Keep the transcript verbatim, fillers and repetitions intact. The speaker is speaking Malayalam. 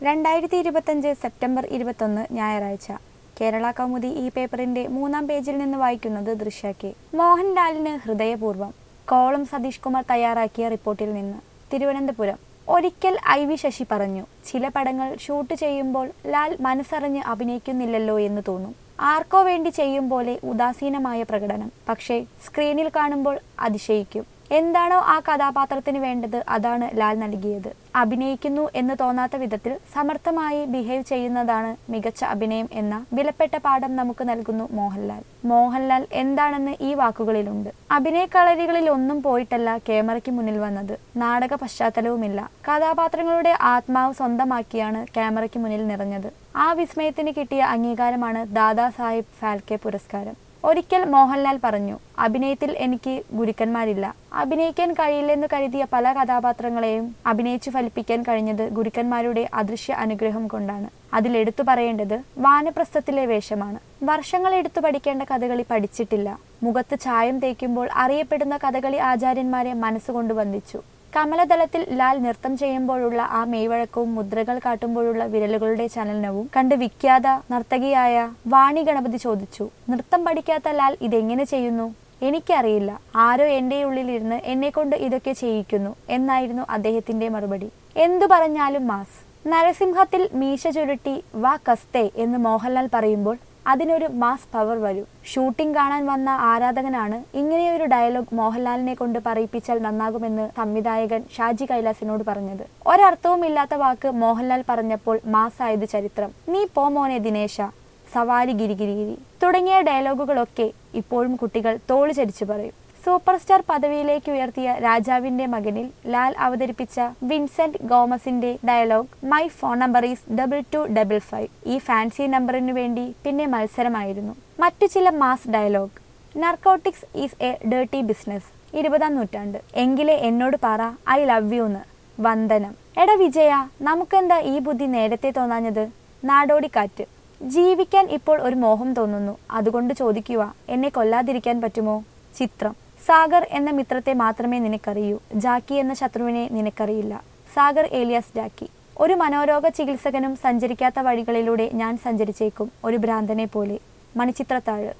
രണ്ടായിരത്തി ഇരുപത്തഞ്ച് സെപ്റ്റംബർ ഇരുപത്തൊന്ന് ഞായറാഴ്ച. കേരള കൗമുദി ഈ പേപ്പറിന്റെ മൂന്നാം പേജിൽ നിന്ന് വായിക്കുന്നത് ദൃശ്യ കെ. മോഹൻലാലിന് ഹൃദയപൂർവ്വം. കോളം സതീഷ് കുമാർ തയ്യാറാക്കിയ റിപ്പോർട്ടിൽ നിന്ന്. തിരുവനന്തപുരം. ഒരിക്കൽ ഐ വി ശശി പറഞ്ഞു, ചില പടങ്ങൾ ഷൂട്ട് ചെയ്യുമ്പോൾ ലാൽ മനസ്സറിഞ്ഞ് അഭിനയിക്കുന്നില്ലല്ലോ എന്ന് തോന്നും. ആർക്കോ വേണ്ടി ചെയ്യും പോലെ ഉദാസീനമായ പ്രകടനം. പക്ഷേ സ്ക്രീനിൽ കാണുമ്പോൾ അതിശയിക്കും. എന്താണോ ആ കഥാപാത്രത്തിന് വേണ്ടത് അതാണ് ലാൽ നൽകിയത്. അഭിനയിക്കുന്നു എന്ന് തോന്നാത്ത വിധത്തിൽ സമർത്ഥമായി ബിഹേവ് ചെയ്യുന്നതാണ് മികച്ച അഭിനയം എന്ന വിലപ്പെട്ട പാഠം നമുക്ക് നൽകുന്നു മോഹൻലാൽ. മോഹൻലാൽ എന്താണെന്ന് ഈ വാക്കുകളിലുണ്ട്. അഭിനയ കളരികളിൽ ഒന്നും പോയിട്ടല്ല ക്യാമറയ്ക്ക് മുന്നിൽ വന്നത്. നാടക പശ്ചാത്തലവുമില്ല. കഥാപാത്രങ്ങളുടെ ആത്മാവ് സ്വന്തമാക്കിയാണ് ക്യാമറയ്ക്ക് മുന്നിൽ നിറഞ്ഞത്. ആ വിസ്മയത്തിന് കിട്ടിയ അംഗീകാരമാണ് ദാദാ സാഹിബ് ഫാൽക്കെ പുരസ്കാരം. ഒരിക്കൽ മോഹൻലാൽ പറഞ്ഞു, അഭിനയത്തിൽ എനിക്ക് ഗുരുക്കന്മാരില്ല. അഭിനയിക്കാൻ കഴിയില്ലെന്ന് കരുതിയ പല കഥാപാത്രങ്ങളെയും അഭിനയിച്ചു ഫലിപ്പിക്കാൻ കഴിഞ്ഞത് ഗുരുക്കന്മാരുടെ അദൃശ്യ അനുഗ്രഹം കൊണ്ടാണ്. അതിലെടുത്തു പറയേണ്ടത് വാനപ്രസ്ഥത്തിലെ വേഷമാണ്. വർഷങ്ങൾ എടുത്തു പഠിക്കേണ്ട കഥകളി പഠിച്ചിട്ടില്ല. മുഖത്ത് ചായം തേക്കുമ്പോൾ അറിയപ്പെടുന്ന കഥകളി ആചാര്യന്മാരെ മനസ്സുകൊണ്ട് വന്ദിച്ചു. കമലദളത്തിൽ ലാൽ നൃത്തം ചെയ്യുമ്പോഴുള്ള ആ മെയ്വഴക്കവും മുദ്രകൾ കാട്ടുമ്പോഴുള്ള വിരലുകളുടെ ചലനവും കണ്ട് വിഖ്യാത നർത്തകിയായ വാണി ഗണപതി ചോദിച്ചു, നൃത്തം പഠിക്കാത്ത ലാൽ ഇതെങ്ങനെ ചെയ്യുന്നു? എനിക്കറിയില്ല. ആരോ എൻ്റെ ഉള്ളിലിരുന്ന് എന്നെ കൊണ്ട് ഇതൊക്കെ ചെയ്യിക്കുന്നു എന്നായിരുന്നു അദ്ദേഹത്തിന്റെ മറുപടി. എന്തു പറഞ്ഞാലും മാസ്. നരസിംഹത്തിൽ മീശ ചുരുട്ടി വാ കസ്തേ എന്ന് മോഹൻലാൽ പറയുമ്പോൾ അതിനൊരു മാസ് പവർ വരും. ഷൂട്ടിംഗ് കാണാൻ വന്ന ആരാധകനാണ് ഇങ്ങനെയൊരു ഡയലോഗ് മോഹൻലാലിനെ കൊണ്ട് പറയിപ്പിച്ചാൽ നന്നാകുമെന്ന് സംവിധായകൻ ഷാജി കൈലാസിനോട് പറഞ്ഞത്. ഒരർത്ഥവുമില്ലാത്ത വാക്ക് മോഹൻലാൽ പറഞ്ഞപ്പോൾ മാസായത് ചരിത്രം. നീ പോ മോനെ ദിനേശ, സവാരി ഗിരിഗിരിഗിരി തുടങ്ങിയ ഡയലോഗുകളൊക്കെ ഇപ്പോഴും കുട്ടികൾ തോളി ചരിച്ചു പറയും. സൂപ്പർ സ്റ്റാർ പദവിയിലേക്ക് ഉയർത്തിയ രാജാവിന്റെ മകനിൽ ലാൽ അവതരിപ്പിച്ച വിൻസെന്റ് ഗോമസിന്റെ dialogue my phone number is double two double five ഈ ഫാൻസി നമ്പറിനു വേണ്ടി പിന്നെ മത്സരമായിരുന്നു. മറ്റു ചില mass dialogue. Narcotics is a dirty business. ഇരുപതാം നൂറ്റാണ്ട്. എങ്കിലേ എന്നോട് പറ ഐ ലവ് യു എന്ന്. വന്ദനം. എട വിജയ, നമുക്കെന്താ ഈ ബുദ്ധി നേരത്തെ തോന്നാഞ്ഞത്? നാടോടിക്കാറ്റ്. ജീവിക്കാൻ ഇപ്പോൾ ഒരു മോഹം തോന്നുന്നു. അതുകൊണ്ട് ചോദിക്കുക, എന്നെ കൊല്ലാതിരിക്കാൻ പറ്റുമോ? ചിത്രം. സാഗർ എന്ന മിത്രത്തെ മാത്രമേ നിനക്കറിയൂ. ജാക്കി എന്ന ശത്രുവിനെ നിനക്കറിയില്ല. സാഗർ ഏലിയാസ് ജാക്കി. ഒരു മനോരോഗ ചികിത്സകനും സഞ്ചരിക്കാത്ത വഴികളിലൂടെ ഞാൻ സഞ്ചരിച്ചേക്കും, ഒരു ഭ്രാന്തനെ പോലെ. മണിച്ചിത്രത്താഴ്.